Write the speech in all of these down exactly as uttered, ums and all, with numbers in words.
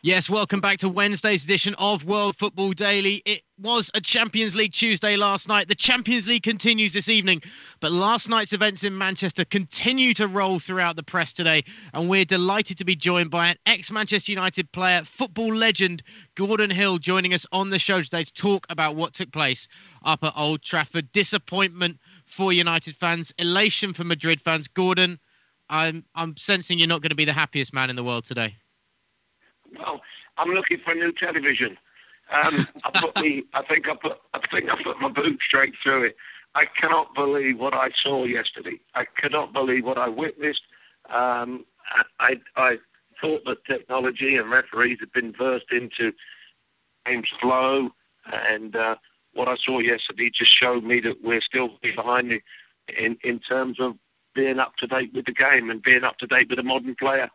Yes, welcome back to Wednesday's edition of World Football Daily. It was a Champions League Tuesday last night. The Champions League continues this evening, but last night's events in Manchester continue to roll throughout the press today, and we're delighted to be joined by an ex-Manchester United player, football legend, Gordon Hill, joining us on the show today to talk about what took place up at Old Trafford. Disappointment for United fans, elation for Madrid fans. Gordon, I'm I'm sensing you're not going to be the happiest man in the world today. Well, I'm looking for a new television. Um, I put me. I think I put. I think I put my boot straight through it. I cannot believe what I saw yesterday. I cannot believe what I witnessed. Um, I, I, I thought that technology and referees had been versed into game's flow, and uh, what I saw yesterday just showed me that we're still behind the, in in terms of being up to date with the game and being up to date with a modern player.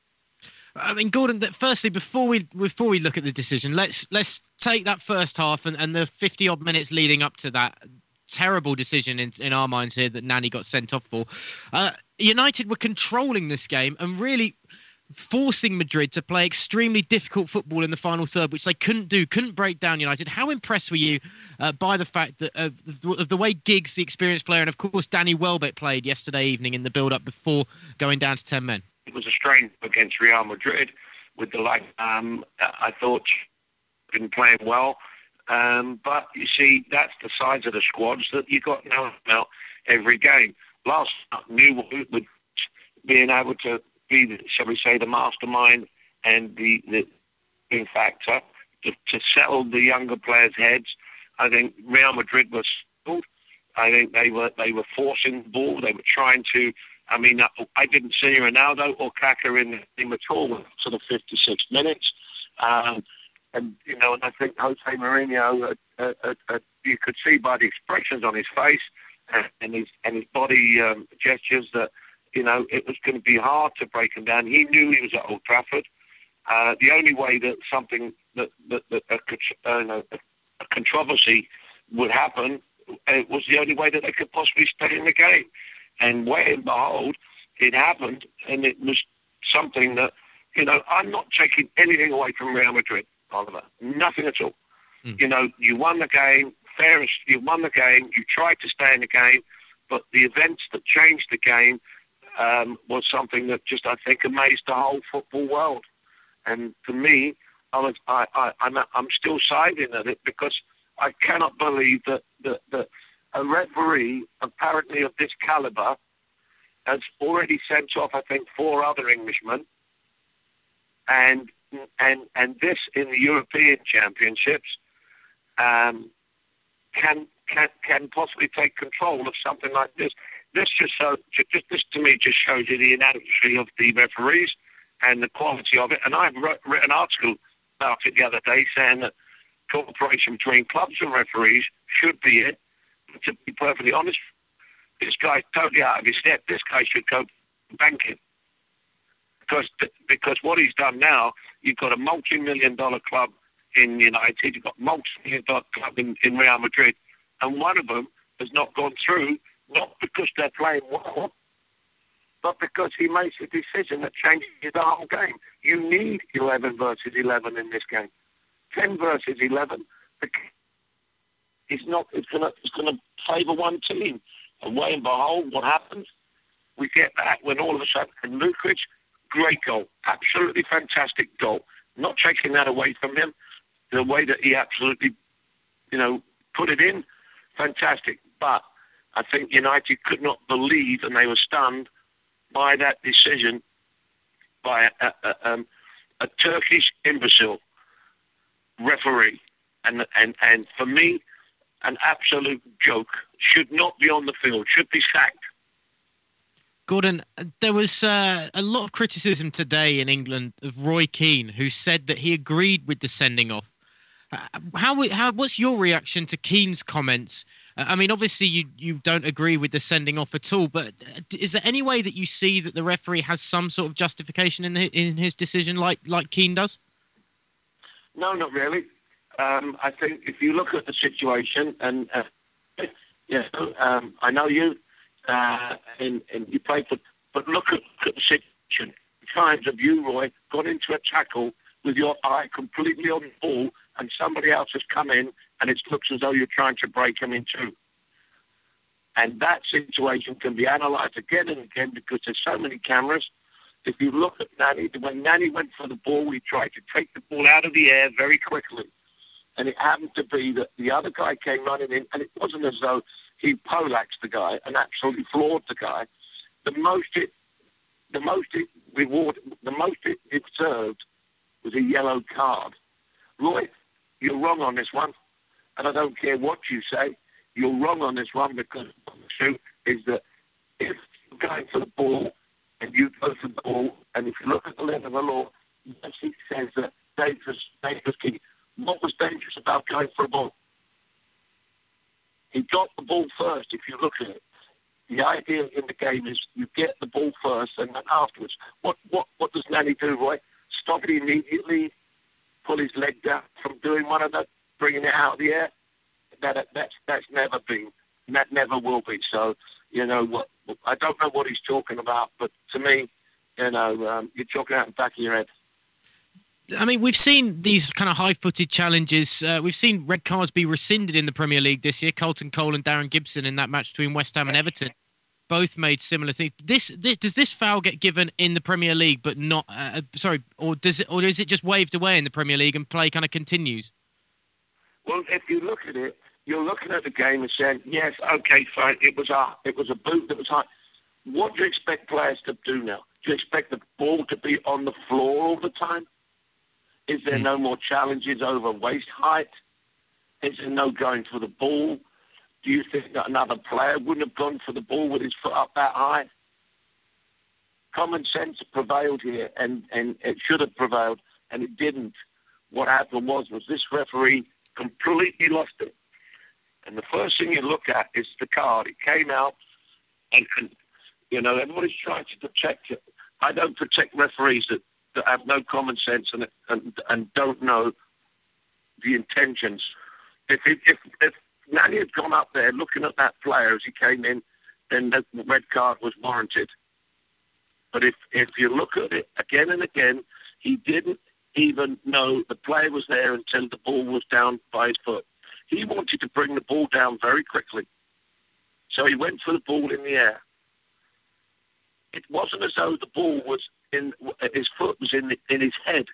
I mean, Gordon, firstly, before we before we look at the decision, let's let's take that first half and, and the fifty-odd minutes leading up to that terrible decision in, in our minds here that Nani got sent off for. Uh, United were controlling this game and really forcing Madrid to play extremely difficult football in the final third, which they couldn't do, couldn't break down United. How impressed were you uh, by the fact that uh, of the way Giggs, the experienced player, and of course Danny Welbeck played yesterday evening in the build-up before going down to ten men? It was a strain against Real Madrid with the like. Um, I thought been playing well, um, but you see, that's the size of the squads that you got now about every game. Last night, knew with being able to be, the, shall we say, the mastermind and the the in factor to, to settle the younger players' heads. I think Real Madrid was. I think they were they were forcing the ball. They were trying to. I mean, I didn't see Ronaldo or Kaká in the team at all for sort of fifty-six minutes. Um, and, you know, and I think Jose Mourinho, uh, uh, uh, you could see by the expressions on his face and, and his and his body um, gestures that, you know, it was going to be hard to break him down. He knew he was at Old Trafford. Uh, the only way that something, that, that, that a, uh, a controversy would happen, it was the only way that they could possibly stay in the game. And lo and behold, it happened, and it was something that, you know, I'm not taking anything away from Real Madrid, Oliver. Nothing at all. Mm. You know, you won the game, fairest, you won the game, you tried to stay in the game, but the events that changed the game um, was something that just, I think, amazed the whole football world. And for me, I was, I, I, I'm, I'm still siding at it because I cannot believe that, that, that a referee, apparently of this calibre, has already sent off, I think, four other Englishmen, and and and this in the European Championships um, can can can possibly take control of something like this. This just so just this to me just shows you the inadequacy of the referees and the quality of it. And I've wrote, written an article about it the other day saying that cooperation between clubs and referees should be it. To be perfectly honest, this guy's totally out of his step. This guy should go banking. Because because what he's done now, you've got a multi-million dollar club in United, you've got a multi-million dollar club in, in Real Madrid, and one of them has not gone through, not because they're playing well, but because he makes a decision that changes the whole game. You need eleven versus eleven in this game. ten versus eleven. It's not. It's gonna. It's gonna favour one team. And lo and behold, what happens? We get that when all of a sudden, and Lukic, great goal, absolutely fantastic goal. Not taking that away from him. The way that he absolutely, you know, put it in, fantastic. But I think United could not believe, and they were stunned by that decision by a, a, um, a Turkish imbecile referee, and and and for me, an absolute joke. Should not be on the field. Should be sacked. Gordon, there was uh, a lot of criticism today in England of Roy Keane, who said that he agreed with the sending off. Uh, how, how, what's your reaction to Keane's comments? Uh, I mean, obviously you, you don't agree with the sending off at all, but is there any way that you see that the referee has some sort of justification in, the, in his decision like, like Keane does? No, not really. Um, I think if you look at the situation, and uh, you know, um, I know you, uh, and, and you play for, but look at, look at the situation. Times have you, Roy, got into a tackle with your eye completely on the ball and somebody else has come in and it looks as though you're trying to break them in two. And that situation can be analysed again and again because there's so many cameras. If you look at Nani, when Nani went for the ball, he tried to take the ball out of the air very quickly. And it happened to be that the other guy came running in, and it wasn't as though he poleaxed the guy and absolutely floored the guy. The most it, the most it reward, the most it, it served was a yellow card. Roy, you're wrong on this one, and I don't care what you say. You're wrong on this one because the truth is that if you're going for the ball and you go for the ball, and if you look at the letter of the law, yes, it says that dangerous, dangerous key. What was dangerous about going for a ball? He got the ball first, if you look at it. The idea in the game is you get the ball first and then afterwards. What what what does Nani do, Roy? Stop it immediately, pull his leg down from doing one of that, bringing it out of the air? That, that's, that's never been, that never will be. So, you know, what I don't know what he's talking about, but to me, you know, um, you're talking out the back of your head. I mean, we've seen these kind of high-footed challenges. Uh, we've seen red cards be rescinded in the Premier League this year. Colton Cole and Darren Gibson in that match between West Ham and Everton both made similar things. This, this does this foul get given in the Premier League, but not? Uh, sorry, or does it, or is it just waved away in the Premier League and play kind of continues? Well, if you look at it, you're looking at the game and saying, yes, okay, fine, it was a it was a boot that was high. What do you expect players to do now? Do you expect the ball to be on the floor all the time? Is there no more challenges over waist height? Is there no going for the ball? Do you think that another player wouldn't have gone for the ball with his foot up that high? Common sense prevailed here, and, and it should have prevailed, and it didn't. What happened was, was this referee completely lost it. And the first thing you look at is the card. It came out, and, and you know, everybody's trying to protect it. I don't protect referees that that have no common sense and and, and don't know the intentions. If, if if Nani had gone up there looking at that player as he came in, then the red card was warranted. But if, if you look at it again and again, he didn't even know the player was there until the ball was down by his foot. He wanted to bring the ball down very quickly. So he went for the ball in the air. It wasn't as though the ball was in, his foot was in, the, in his head.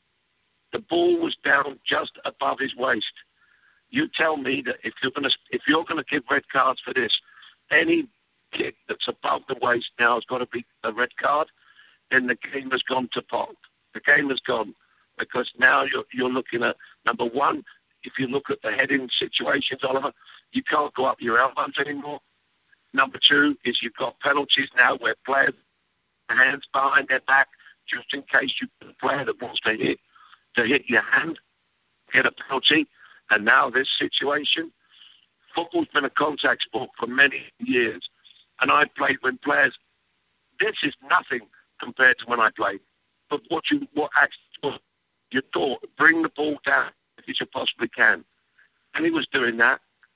The ball was down just above his waist. You tell me that if you're going to if you're going to give red cards for this, any kick that's above the waist now has got to be a red card, then the game has gone to pot. The game has gone because now you're you're looking at number one. If you look at the heading situations, Oliver, you can't go up your elbows anymore. Number two is you've got penalties now where players hands behind their back just in case you put a player that wants to hit to hit your hand, get a penalty. And now this situation, football's been a contact sport for many years. And I played when players, this is nothing compared to when I played. But what you, what actually, you thought, bring the ball down if you possibly can. And he was doing that.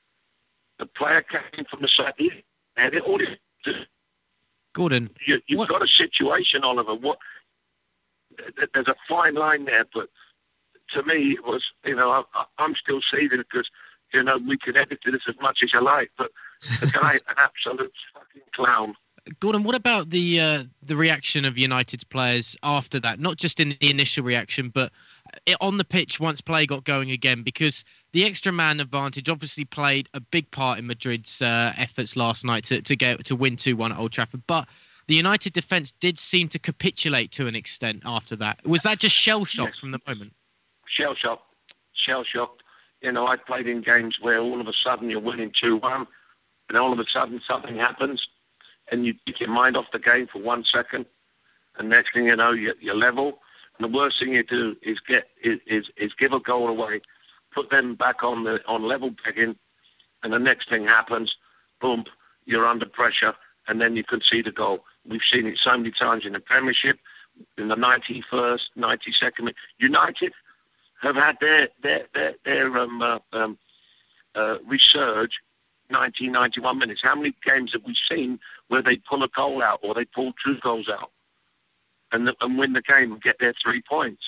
The player came from the side, and it all he did. Gordon, you, you've what? got a situation, Oliver. What? There's a fine line there, but to me, it was, you know, I, I'm still seething because, you know, we can edit this as much as you like, but the guy's an absolute fucking clown. Gordon, what about the uh, the reaction of United's players after that? Not just in the initial reaction, but on the pitch once play got going again, because the extra man advantage obviously played a big part in Madrid's uh, efforts last night to, to get to win two one at Old Trafford. But the United defence did seem to capitulate to an extent after that. Was that just shell shock yes. from the moment? Shell shock, shell shocked. You know, I played in games where all of a sudden you're winning two one, and all of a sudden something happens, and you take your mind off the game for one second, and next thing you know, you're, you're level. And the worst thing you do is get is, is, is give a goal away, put them back on the on level pegging, and the next thing happens, boom, you're under pressure, and then you concede a goal. We've seen it so many times in the Premiership, in the ninety-first, ninety-second. United have had their their their, their um, uh, um, uh, resurge ninety, ninety-one minutes. How many games have we seen where they pull a goal out or they pull two goals out and, and win the game and get their three points?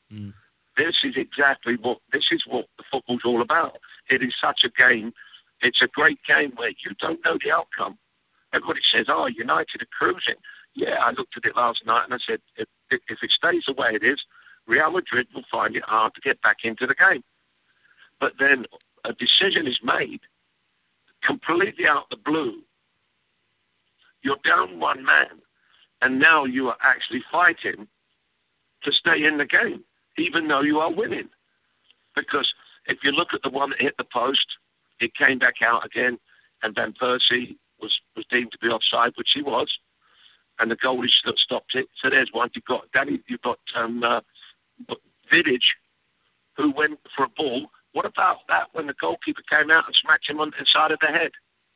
Mm. This is exactly what this is what the football's all about. It is such a game. It's a great game where you don't know the outcome. Everybody says, "Oh, United are cruising." Yeah, I looked at it last night and I said, if, if it stays the way it is, Real Madrid will find it hard to get back into the game. But then a decision is made completely out of the blue. You're down one man, and now you are actually fighting to stay in the game, even though you are winning. Because if you look at the one that hit the post, it came back out again, and Van Persie was, was deemed to be offside, which he was, and the goalie stopped it. So there's one. You've got Danny, you've got um, uh, Vidic, who went for a ball. What about that when the goalkeeper came out and smacked him on the side of the head?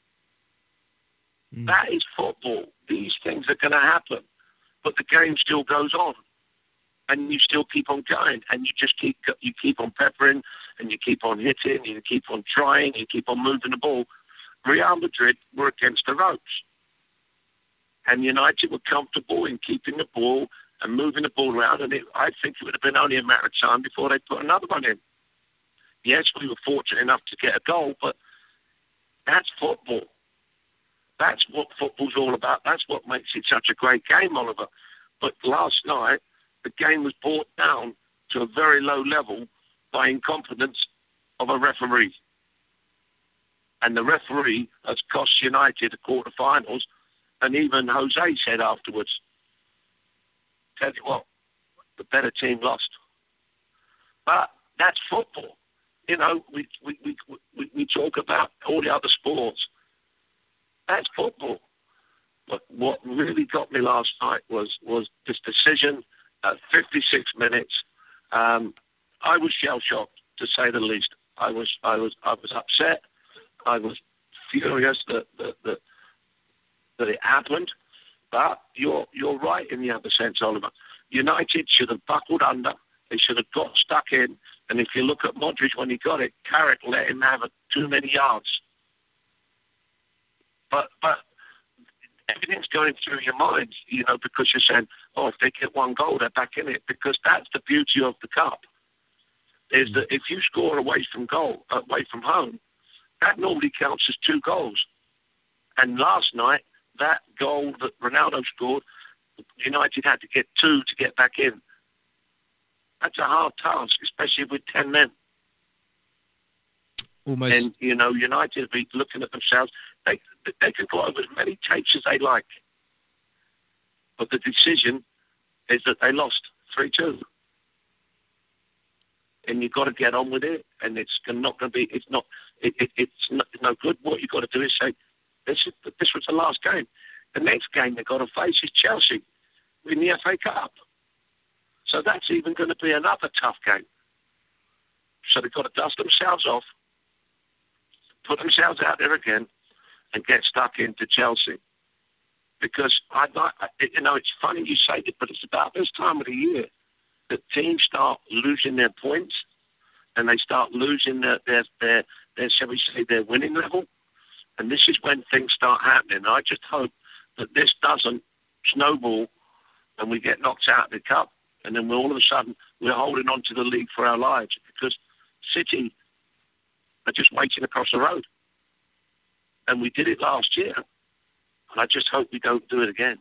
Mm. That is football. These things are going to happen, but the game still goes on, and you still keep on going, and you just keep you keep on peppering, and you keep on hitting, you keep on trying, you keep on moving the ball. Real Madrid were against the ropes, and United were comfortable in keeping the ball and moving the ball around, and it, I think it would have been only a matter of time before they put another one in. Yes, we were fortunate enough to get a goal, but that's football. That's what football's all about. That's what makes it such a great game, Oliver. But last night, the game was brought down to a very low level by incompetence of a referee. And the referee has cost United the quarterfinals, and even Jose said afterwards, tell you what, the better team lost. But that's football. You know, we we, we, we, we talk about all the other sports. That's football. But what really got me last night was, was this decision at fifty-six minutes. Um, I was shell-shocked, to say the least. I was I was I was upset. I was furious that that, that, that it happened. But you're you're right in the other sense, Oliver. United should have buckled under. They should have got stuck in. And if you look at Modric when he got it, Carrick let him have a, too many yards. But but everything's going through your mind, you know, because you're saying, oh, if they get one goal, they're back in it. Because that's the beauty of the cup, is that if you score away from goal, away from home, that normally counts as two goals. And last night, that goal that Ronaldo scored, United had to get two to get back in. That's a hard task, especially with ten men. Almost. And, you know, United have been looking at themselves. They, they can go over as many tapes as they like. But the decision is that they lost three two. And you've got to get on with it. And it's not going to be, it's not, it, it, it's not, no good. What you've got to do is say, this, is, this was the last game. The next game they've got to face is Chelsea in the F A Cup. So that's even going to be another tough game. So they've got to dust themselves off, put themselves out there again, and get stuck into Chelsea. Because, I, I, you know, it's funny you say it, but it's about this time of the year that teams start losing their points, and they start losing their, their, their, their, shall we say, their winning level. And this is when things start happening. I just hope that this doesn't snowball and we get knocked out of the cup. And then we're all of a sudden, we're holding on to the league for our lives because City are just waiting across the road. And we did it last year. And I just hope we don't do it again.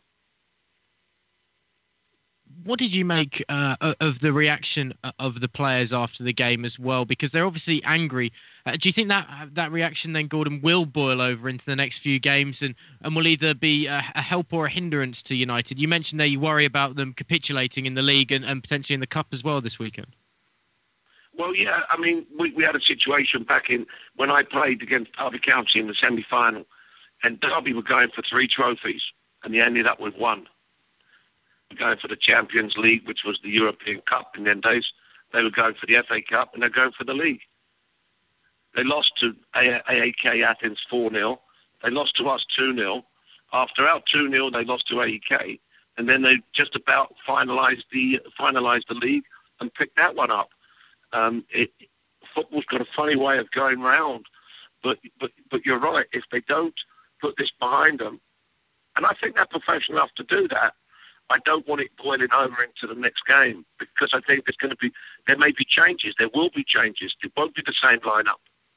What did you make uh, of the reaction of the players after the game as well? Because they're obviously angry. Uh, do you think that that reaction then, Gordon, will boil over into the next few games and, and will either be a, a help or a hindrance to United? You mentioned there you worry about them capitulating in the league and, and potentially in the cup as well this weekend. Well, yeah, I mean, we, we had a situation back in when I played against Derby County in the semi-final, and Derby were going for three trophies, and they ended up with one. Going for the Champions League, which was the European Cup in them days. They were going for the F A Cup, and they're going for the league. They lost to A A K Athens four nil. They lost to us two nil. After our two nil, they lost to A E K, and then they just about finalised the finalised the league and picked that one up. Um, it, football's got a funny way of going round, but but but you're right. If they don't put this behind them, and I think they're professional enough to do that. I don't want it boiling over into the next game because I think there's going to be, there may be changes. There will be changes. It won't be the same lineup.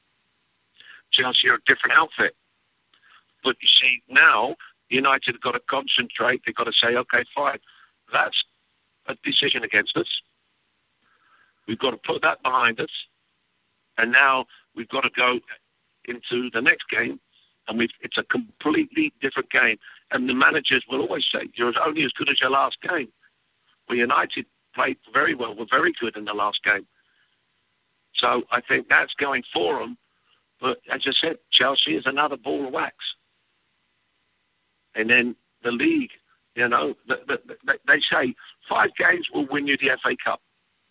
Chelsea are a different outfit. But you see, now United have got to concentrate. They've got to say, okay, fine, that's a decision against us. We've got to put that behind us. And now we've got to go into the next game, and we've, it's a completely different game. And the managers will always say, you're only as good as your last game. Well, United played very well, were very good in the last game. So I think that's going for them. But as I said, Chelsea is another ball of wax. And then the league, you know, the, the, the, they say five games will win you the F A Cup.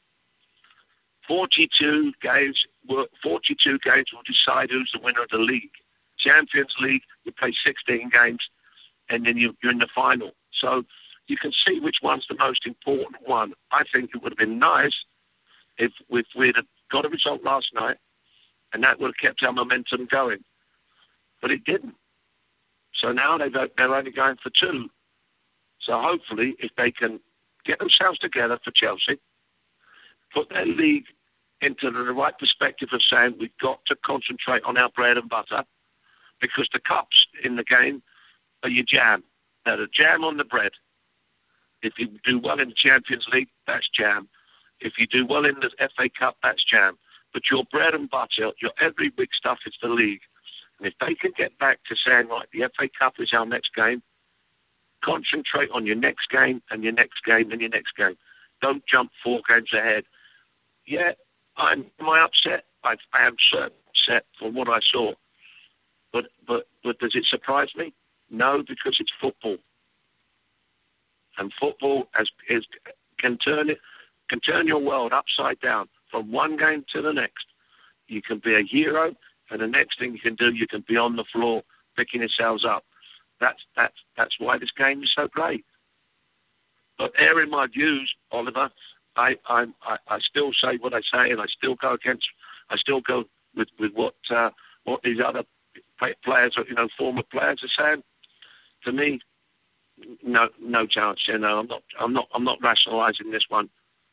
forty-two games, will, forty-two games will decide who's the winner of the league. Champions League, you play sixteen games, and then you, you're in the final. So you can see which one's the most important one. I think it would have been nice if, if we'd have got a result last night, and that would have kept our momentum going. But it didn't. So now they've, they're only going for two. So hopefully, if they can get themselves together for Chelsea, put their league into the right perspective of saying we've got to concentrate on our bread and butter, because the cups in the game are your jam. They're the jam on the bread. If you do well in the Champions League, that's jam. If you do well in the F A Cup, that's jam. But your bread and butter, your every week stuff is the league. And if they can get back to saying, right, the F A Cup is our next game, concentrate on your next game and your next game and your next game. Don't jump four games ahead. Yeah, I'm, am I upset? I, I am certainly upset for what I saw. But, but, but does it surprise me? No, because it's football. And football has, is, can turn it, can turn your world upside down from one game to the next. You can be a hero, and the next thing you can do, you can be on the floor picking yourselves up. That's that's that's why this game is so great. But airing my views, Oliver, I I'm, I I still say what I say, and I still go against. I still go with with what uh, what these other players, you know, former players are saying. To me, no no chance. You know, I'm not I'm not I'm not rationalising this one.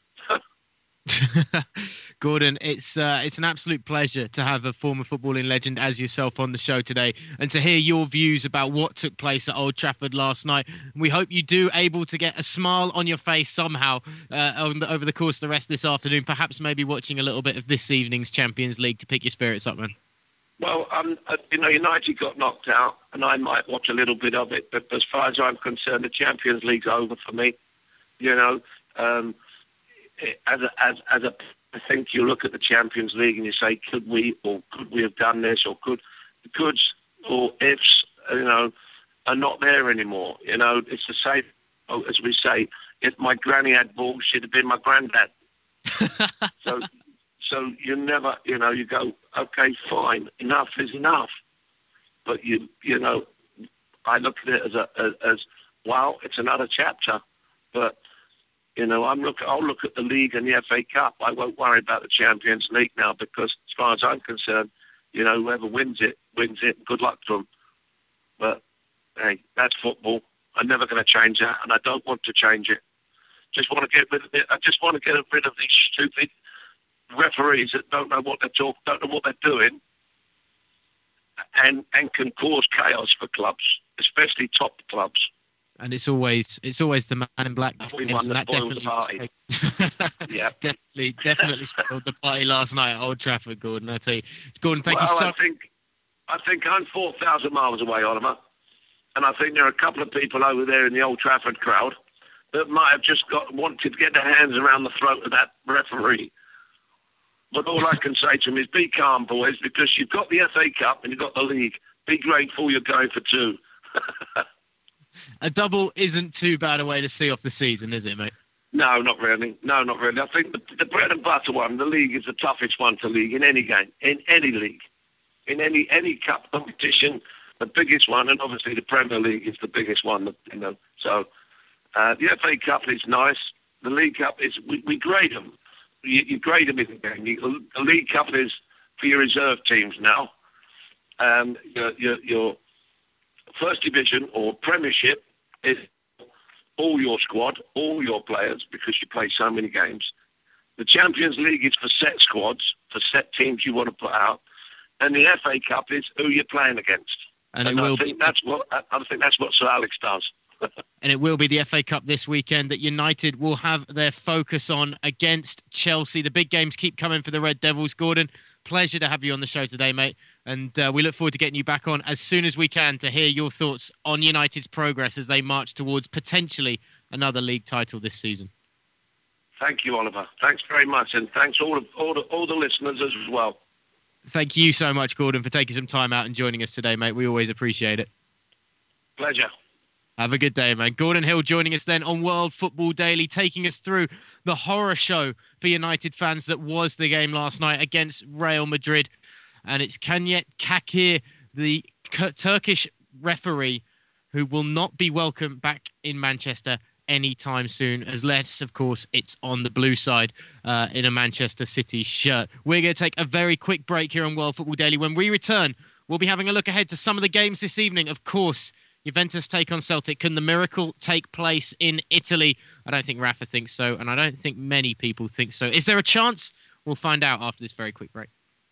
Gordon, it's uh, it's an absolute pleasure to have a former footballing legend as yourself on the show today, and to hear your views about what took place at Old Trafford last night. We hope you do able to get a smile on your face somehow uh, over, the, over the course of the rest of this afternoon, perhaps maybe watching a little bit of this evening's Champions League to pick your spirits up, man. Well, um, uh, you know, United got knocked out, and I might watch a little bit of it, but as far as I'm concerned, the Champions League's over for me. You know, um, as a, as as a, I think you look at the Champions League and you say, could we or could we have done this, or could the coulds or ifs, you know, are not there anymore. You know, it's the same as we say, if my granny had balls, she'd have been my granddad. so, so you never, you know, you go, okay, fine, enough is enough. But you, you know, I look at it as a as, as wow, it's another chapter, but. You know, I'm look. I'll look at the league and the F A Cup. I won't worry about the Champions League now, because as far as I'm concerned, you know, whoever wins it, wins it. Good luck to them. But, hey, that's football. I'm never going to change that, and I don't want to change it. Just want to get rid of it. I just want to get rid of these stupid referees that don't know what they're talking, don't know what they're doing, and, and can cause chaos for clubs, especially top clubs. And it's always it's always the man in black games, and that definitely yeah, definitely definitely spoiled the party last night at Old Trafford, Gordon. I tell you, Gordon, thank well, you so much. I think I think I'm four thousand miles away, Oliver, and I think there are a couple of people over there in the Old Trafford crowd that might have just got wanted to get their hands around the throat of that referee. But all I can say to them is, be calm, boys, because you've got the F A Cup and you've got the league. Be grateful you're going for two. A double isn't too bad a way to see off the season, is it, mate? No, not really. No, not really. I think the, the bread and butter one, the league, is the toughest one to league in any game, in any league, in any any cup competition. The biggest one, and obviously the Premier League is the biggest one. You know, so uh, the F A Cup is nice. The League Cup is we, we grade them. You, you grade them in the game. You, the League Cup is for your reserve teams now. Um, your, your, your First Division or Premiership is all your squad, all your players, because you play so many games. The Champions League is for set squads, for set teams you want to put out, and the F A Cup is who you're playing against. And, and it I will think be, that's what I think that's what Sir Alex does. and it will be the F A Cup this weekend that United will have their focus on against Chelsea. The big games keep coming for the Red Devils. Gordon, pleasure to have you on the show today, mate. And uh, we look forward to getting you back on as soon as we can to hear your thoughts on United's progress as they march towards potentially another league title this season. Thank you, Oliver. Thanks very much, and thanks all of, all the, all the listeners as well. Thank you so much, Gordon, for taking some time out and joining us today, mate. We always appreciate it. Pleasure. Have a good day, man. Gordon Hill joining us then on World Football Daily, taking us through the horror show for United fans that was the game last night against Real Madrid. And it's Kanyet Kakir, the Turkish referee, who will not be welcome back in Manchester anytime soon, as less, of course, it's on the blue side uh, in a Manchester City shirt. We're going to take a very quick break here on World Football Daily. When we return, we'll be having a look ahead to some of the games this evening. Of course, Juventus take on Celtic. Can the miracle take place in Italy? I don't think Rafa thinks so, and I don't think many people think so. Is there a chance? We'll find out after this very quick break.